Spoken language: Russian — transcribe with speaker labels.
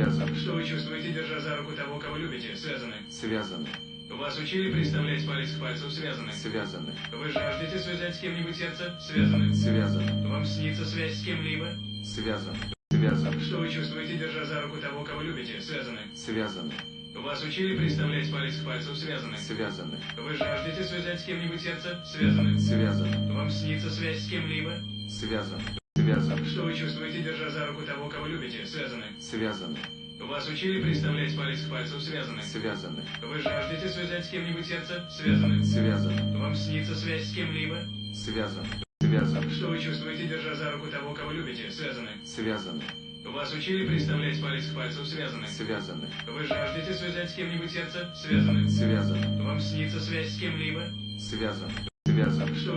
Speaker 1: Связан.
Speaker 2: Что вы чувствуете, держа за руку того, кого любите? Связаны.
Speaker 1: Связаны.
Speaker 2: Вас учили представлять палец к пальцу? Связаны.
Speaker 1: Связаны.
Speaker 2: Вы жаждете связать с кем-нибудь сердце? Связаны.
Speaker 1: Связаны.
Speaker 2: Вам снится связь с кем-либо?
Speaker 1: Связан. Связан.
Speaker 2: Что вы чувствуете, держа за руку того, кого любите? Связаны.
Speaker 1: Связаны.
Speaker 2: Вас учили представлять палец к пальцу? Связаны.
Speaker 1: Связаны.
Speaker 2: Вы жаждете связать с кем-нибудь сердце? Связаны.
Speaker 1: Связан.
Speaker 2: Вам снится связь с кем-либо?
Speaker 1: Связан. Связан.
Speaker 2: Что вы чувствуете, держа за руку того, кого любите? Связаны.
Speaker 1: Связаны.
Speaker 2: Вас учили представлять палец к пальцу? Связаны.
Speaker 1: Связаны.
Speaker 2: Вы жаждете связать с кем-нибудь сердце? Связаны.
Speaker 1: Связан.
Speaker 2: Вам снится связь с кем-либо?
Speaker 1: Связан. Связан.
Speaker 2: Что вы чувствуете, держа за руку того, кого любите? Связаны.
Speaker 1: Связаны.
Speaker 2: Вас учили представлять палец к пальцу? Связаны.
Speaker 1: Связаны.
Speaker 2: Вы жаждете связать с кем-нибудь сердце? Связаны.
Speaker 1: Связан.
Speaker 2: Вам снится связь с кем-либо?
Speaker 1: Связан. Связан.
Speaker 2: Что